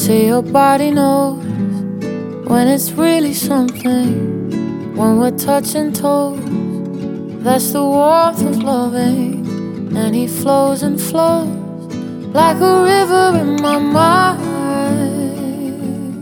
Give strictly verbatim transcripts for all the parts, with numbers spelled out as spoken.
say your body knows when it's really something. When we're touching toes, that's the warmth of loving. And he flows and flows like a river in my mind.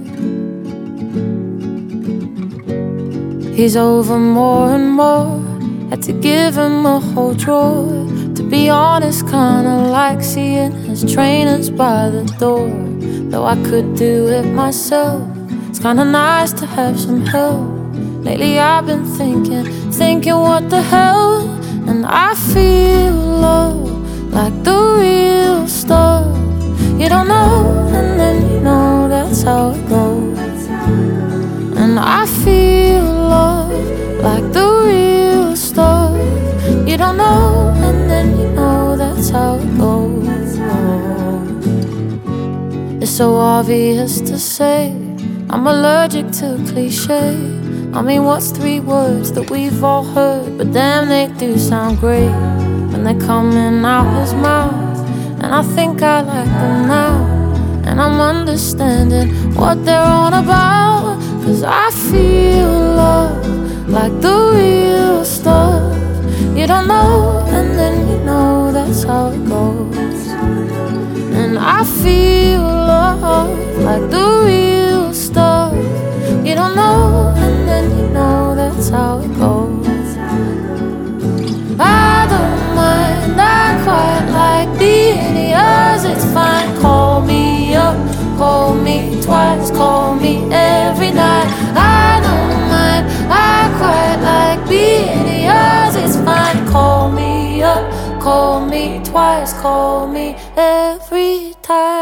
He's over more and more. Had to give him a whole drawer. To be honest, kinda like seeing his trainers by the door. Though I could do it myself, it's kinda nice to have some help. Lately I've been thinking, thinking what the hell. And I feel love like the real stuff. You don't know, and then you know that's how it goes. And I feel love like the real stuff. You don't know, and then you know that's how it goes. It's so obvious to say I'm allergic to cliche. I mean, what's three words that we've all heard? But damn, they do sound great when they're coming out his mouth. And I think I like them now, and I'm understanding what they're on about. Cause I feel love like the real stuff. You don't know, and then you know that's how it goes. And I feel love like the real stuff. You don't know, and then you know that's how it goes. I don't mind, I quite like being yours. It's fine, call me up, call me twice, call me every night. I don't mind, I quite like being yours. It's fine, call me up, call me twice, call me every time.